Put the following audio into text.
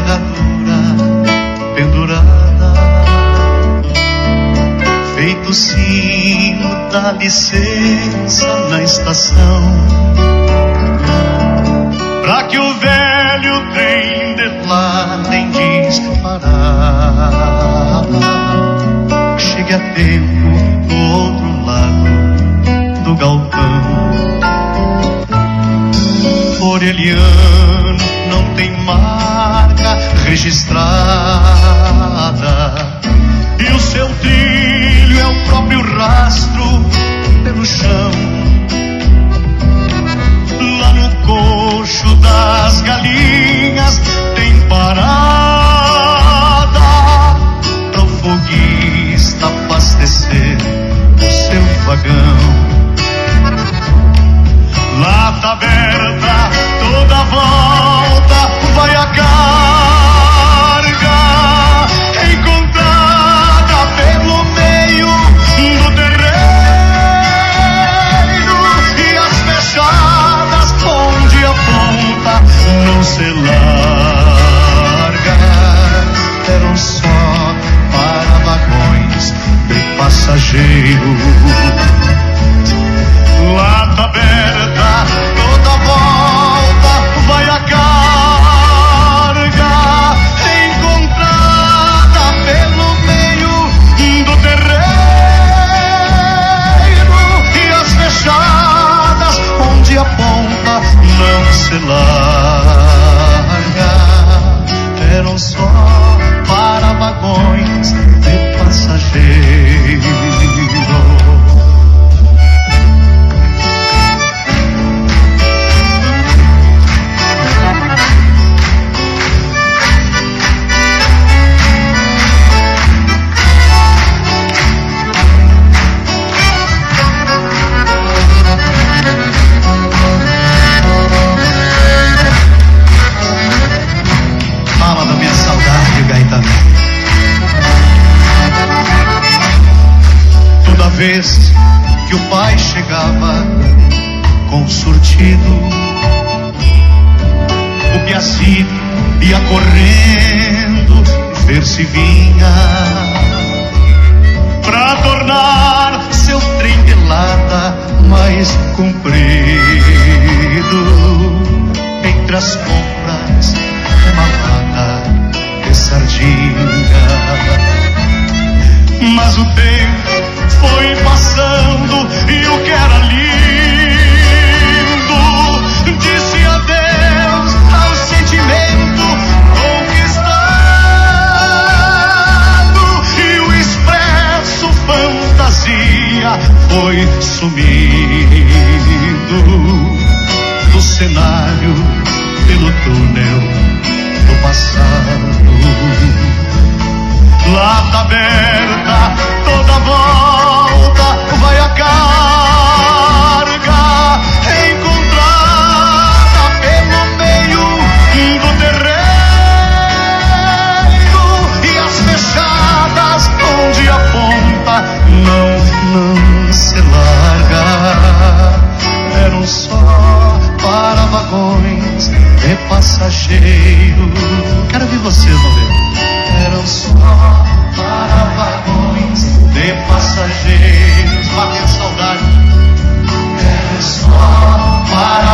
envergadura pendurada, feito o sino da licença na estação, pra que o velho trem de lá nem disparar chegue a tempo do outro lado do galpão. Orelhano não tem marca registrada, e o seu trilho é o próprio rastro pelo chão. Lá no coxo das galinhas tem parada para o foguista abastecer o seu vagão. Lata aberta, toda volta vai a carga, encontrada pelo meio do terreiro, e as fechadas onde a ponta não se larga eram só para vagões de passageiro. Lata aberta, toda volta vai a carga, encontrada pelo meio do terreiro, e as fechadas onde a ponta não se larga eram só para vagões de passageiro. Toda vez que o pai chegava com surtido, o Piacito ia correndo ver se vinha, pra tornar seu trem de lata mais comprido. Entre as compras, uma lata de sardinha. Mas o tempo foi passando e o que era lindo disse adeus ao sentimento conquistado, e o expresso fantasia foi sumido do cenário pelo túnel do passado. Lata aberta, toda volta vai a carga, encontrada pelo meio do terreiro, e as fechadas onde a ponta não se larga eram só para vagões de passageiro. Quero ver vocês, vão ver. Eram só para vagões de passageiros. Bateu saudade. Eram só para